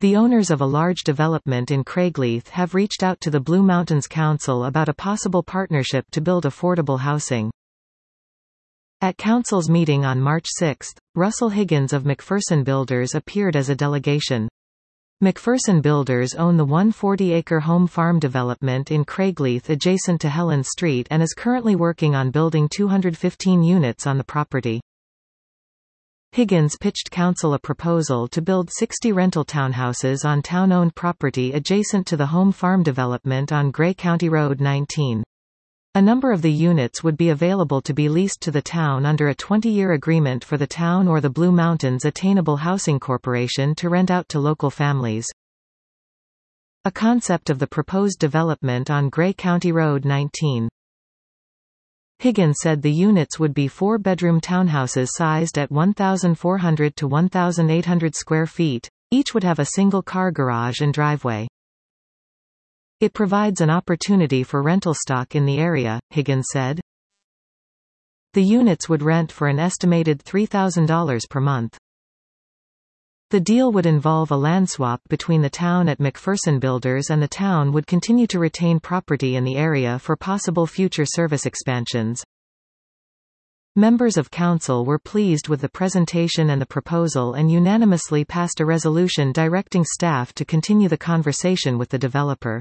The owners of a large development in Craigleith have reached out to the Blue Mountains Council about a possible partnership to build affordable housing. At Council's meeting on March 6, Russell Higgins of McPherson Builders appeared as a delegation. McPherson Builders own the 140-acre home farm development in Craigleith adjacent to Helen Street and is currently working on building 215 units on the property. Higgins pitched Council a proposal to build 60 rental townhouses on town-owned property adjacent to the home farm development on Grey County Road 19. A number of the units would be available to be leased to the town under a 20-year agreement for the town or the Blue Mountains Attainable Housing Corporation to rent out to local families. A concept of the proposed development on Grey County Road 19. Higgins said the units would be 4-bedroom townhouses sized at 1,400 to 1,800 square feet. Each would have a single car garage and driveway. It provides an opportunity for rental stock in the area, Higgins said. The units would rent for an estimated $3,000 per month. The deal would involve a land swap between the town at McPherson Builders and the town would continue to retain property in the area for possible future service expansions. Members of Council were pleased with the presentation and the proposal and unanimously passed a resolution directing staff to continue the conversation with the developer.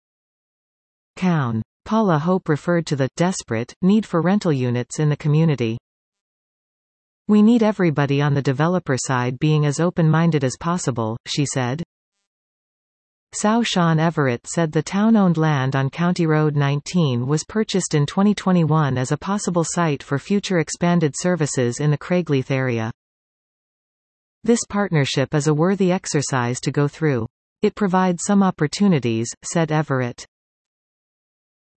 Paula Hope referred to the desperate need for rental units in the community. We need everybody on the developer side being as open-minded as possible, she said. Sao Sean Everett said the town-owned land on County Road 19 was purchased in 2021 as a possible site for future expanded services in the Craigleith area. This partnership is a worthy exercise to go through. It provides some opportunities, said Everett.